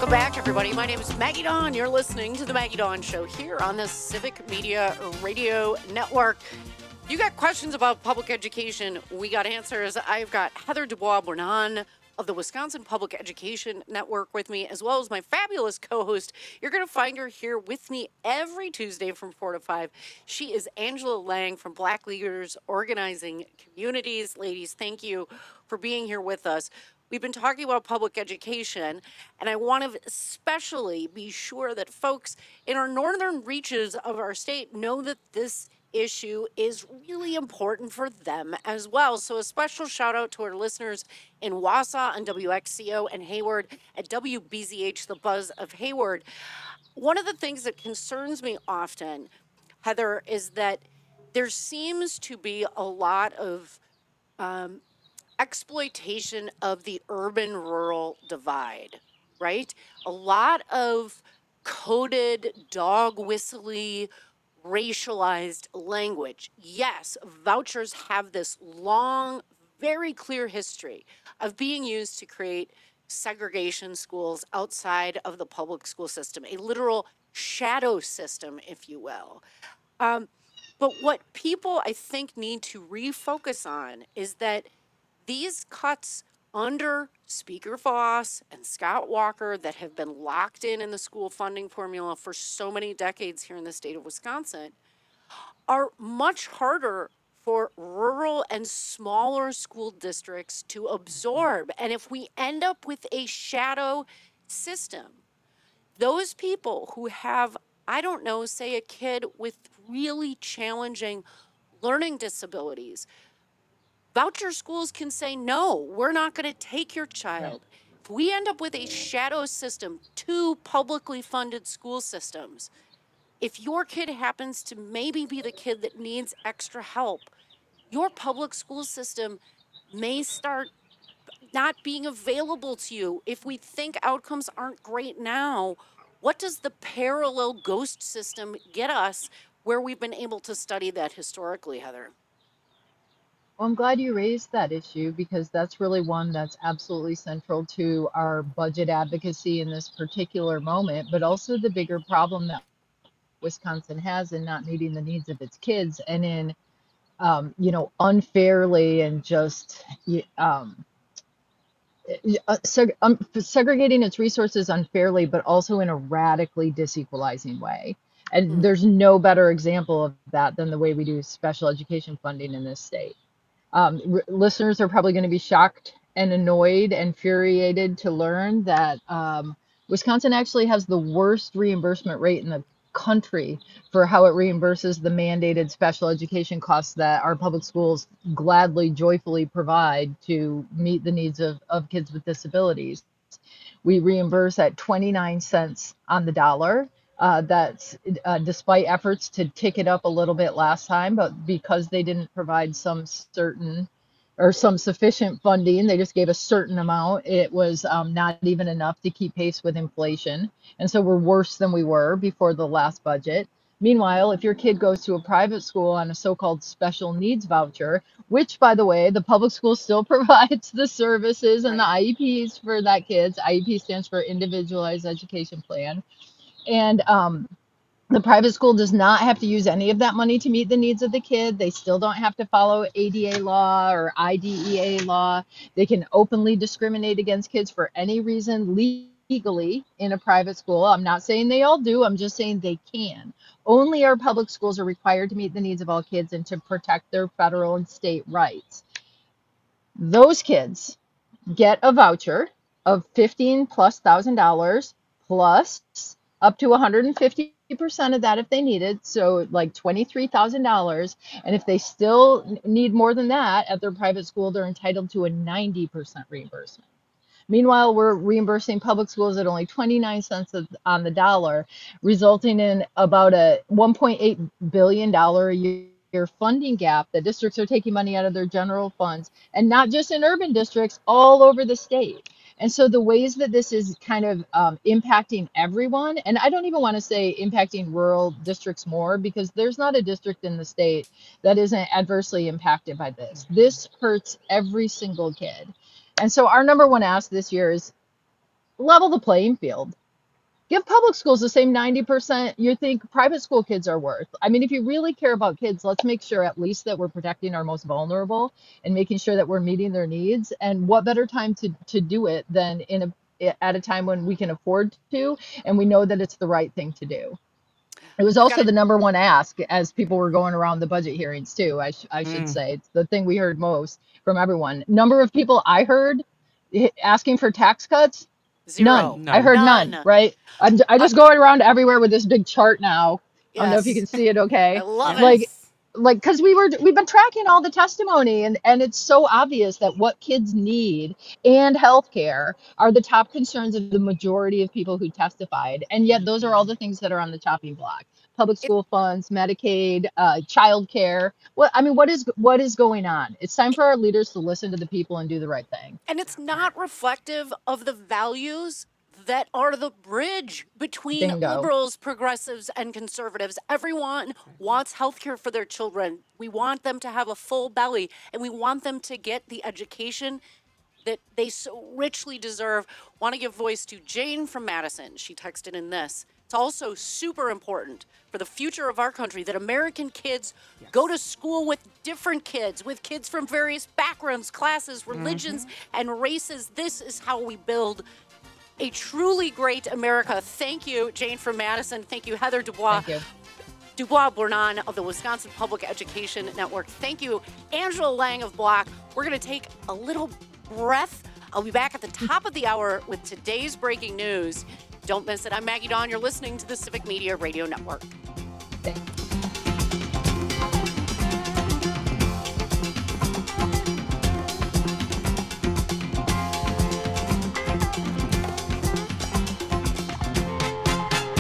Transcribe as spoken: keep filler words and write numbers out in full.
Welcome back, everybody. My name is Maggie Dawn. You're listening to The Maggie Dawn Show here on the Civic Media Radio Network. You got questions about public education, we got answers. I've got Heather Dubois-Bournon of the Wisconsin Public Education Network with me, as well as my fabulous co-host. You're going to find her here with me every Tuesday from four to five. She is Angela Lang from Black Leaders Organizing Communities. Ladies, thank you for being here with us. We've been talking about public education, and I want to especially be sure that folks in our northern reaches of our state know that this issue is really important for them as well. So a special shout out to our listeners in Wausau on W X C O and Hayward at W B Z H, the Buzz of Hayward. One of the things that concerns me often, Heather, is that there seems to be a lot of um, exploitation of the urban-rural divide, right? A lot of coded, dog whistly, racialized language. Yes, vouchers have this long, very clear history of being used to create segregation schools outside of the public school system, a literal shadow system, if you will. Um, but what people, I think, need to refocus on is that these cuts under Speaker Voss and Scott Walker that have been locked in in the school funding formula for so many decades here in the state of Wisconsin are much harder for rural and smaller school districts to absorb. And if we end up with a shadow system, those people who have, I don't know, say a kid with really challenging learning disabilities, voucher schools can say, no, we're not going to take your child. If we end up with a shadow system, two publicly funded school systems, if your kid happens to maybe be the kid that needs extra help, your public school system may start not being available to you. If we think outcomes aren't great now, what does the parallel ghost system get us where we've been able to study that historically, Heather? Well, I'm glad you raised that issue because that's really one that's absolutely central to our budget advocacy in this particular moment, but also the bigger problem that Wisconsin has in not meeting the needs of its kids and in, um, you know, unfairly and just um, uh, seg- um, segregating its resources unfairly, but also in a radically disequalizing way. And Hmm. there's no better example of that than the way we do special education funding in this state. Um, r- listeners are probably going to be shocked and annoyed and infuriated to learn that um, Wisconsin actually has the worst reimbursement rate in the country for how it reimburses the mandated special education costs that our public schools gladly, joyfully provide to meet the needs of, of kids with disabilities. We reimburse at twenty-nine cents on the dollar. Uh, that's uh, despite efforts to tick it up a little bit last time, but because they didn't provide some certain or some sufficient funding, they just gave a certain amount. It was um, not even enough to keep pace with inflation. And so we're worse than we were before the last budget. Meanwhile, if your kid goes to a private school on a so-called special needs voucher, which, by the way, the public school still provides the services and the Right. I E Ps for that kids. I E P stands for Individualized Education Plan. And um, the private school does not have to use any of that money to meet the needs of the kid. They still don't have to follow A D A law or I D E A law. They can openly discriminate against kids for any reason legally in a private school. I'm not saying they all do, I'm just saying they can. Only our public schools are required to meet the needs of all kids and to protect their federal and state rights. Those kids get a voucher of fifteen plus thousand dollars plus up to one hundred fifty percent of that if they need it, so like twenty-three thousand dollars. And if they still need more than that at their private school, they're entitled to a ninety percent reimbursement. Meanwhile, we're reimbursing public schools at only twenty-nine cents on the dollar, resulting in about a one point eight billion dollars a year funding gap that districts are taking money out of their general funds, and not just in urban districts, all over the state. And so the ways that this is kind of um, impacting everyone, and I don't even want to say impacting rural districts more, because there's not a district in the state that isn't adversely impacted by this. This hurts every single kid. And so our number one ask this year is level the playing field. Give public schools the same ninety percent you think private school kids are worth. I mean, if you really care about kids, let's make sure at least that we're protecting our most vulnerable and making sure that we're meeting their needs. And what better time to, to do it than in a at a time when we can afford to and we know that it's the right thing to do. It was We've got also it. the number one ask as people were going around the budget hearings too. I, sh- I should Mm. say it's the thing we heard most from everyone. Number of people I heard eh, asking for tax cuts, Zero. none. I heard none, None. right? I'm, I Uh, just going around everywhere with this big chart now. I don't know if you yes. can see it I okay. love it. Like, like, because we were we've been tracking all the testimony, and and it's so obvious that what kids need and healthcare are the top concerns of the majority of people who testified, and yet those are all the things that are on the chopping block: public It, school funds, Medicaid, uh, childcare. What I mean, what is what is going on? It's time for our leaders to listen to the people and do the right thing. and it's not reflective of the values that are the bridge between Bingo. liberals, progressives, and conservatives. Everyone wants healthcare for their children. We want them to have a full belly, and we want them to get the education that they so richly deserve. Want to give voice to Jane from Madison. She texted in this. It's also super important for the future of our country that American kids Yes. go to school with different kids, with kids from various backgrounds, classes, religions, and races. This is how we build a truly great America. Thank you, Jane from Madison. Thank you, Heather Dubois. Thank you. Dubois Bournon of the Wisconsin Public Education Network. Thank you, Angela Lang of Block. We're going to take a little breath. I'll be back at the top of the hour with today's breaking news. Don't miss it. I'm Maggie Dawn. You're listening to the Civic Media Radio Network. Thank you.